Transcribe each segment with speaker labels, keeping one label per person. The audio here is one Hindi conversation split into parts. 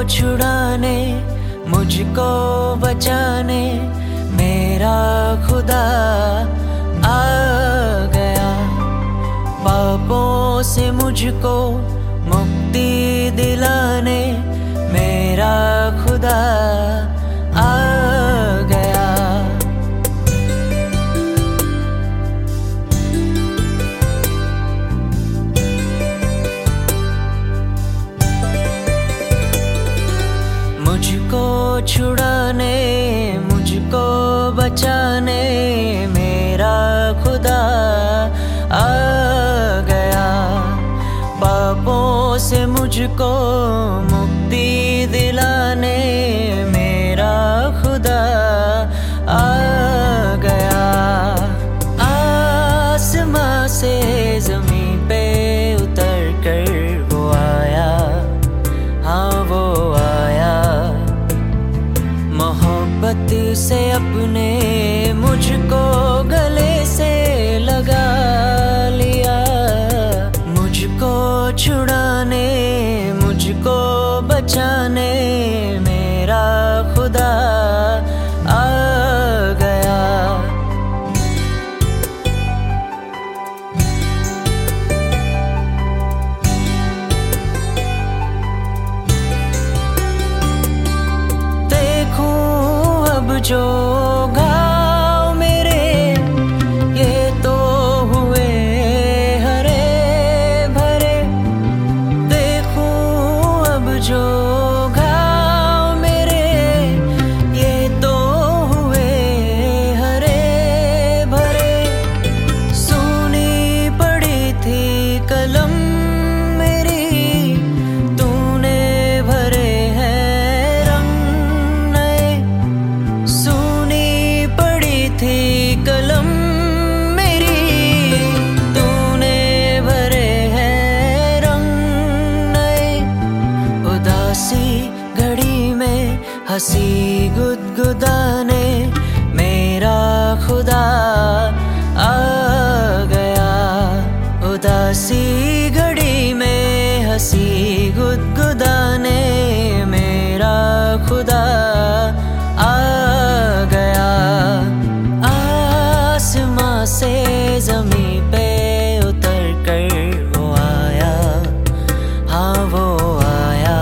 Speaker 1: छुड़ाने, मुझको बचाने मेरा खुदा आ गया। पापों से मुझको मुक्ति दिलाने मेरा खुदा आ गया। मुझको छुड़ाने, मुझको बचाने मेरा खुदा आ गया। पापों से मुझको मुक्ति दिलाने मेरा खुदा आ गया। आसमां से ज़मीं पे उतर कर वो आया, हाँ वो आया। मोहब्बत से अपने मुझको गले से लगा लिया। मुझको छुड़ाने, मुझको बचाने मेरा खुदा आ गया। देखूं अब जो घाव मेरे, ये तो हुए हरे भरे। देखूं अब जो घाव मेरे, ये तो हुए हरे भरे। सूनी पड़ी थी कलम मेरी, तूने भरे हैं रंग नए। सूनी पड़ी थी कलम मेरी, तूने भरे हैं रंग नए। उदासी घड़ी में हंसी गुदगुदाने मेरा खुदा आ गया। उदासी घड़ी में हंसी गुदगुदाने मेरा खुदा आ गया। आसमां से ज़मीं पे उतर कर वो आया, हाँ वो आया।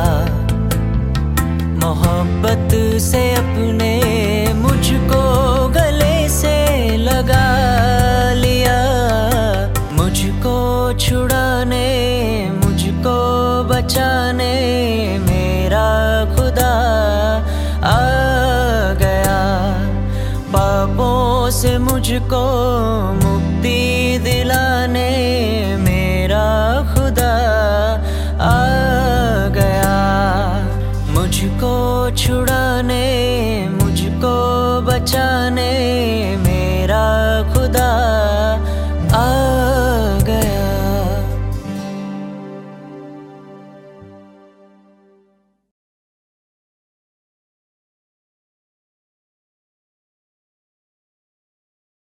Speaker 1: मोहब्बत से अपने मुझको गले से लगा लिया। मुझको छुड़ाने, मुझको बचाने मेरा खुदा आ गया। पापों से मुझको मुक्ति दिलाने मेरा खुदा आ गया। मुझको छुड़ाने, मुझको बचाने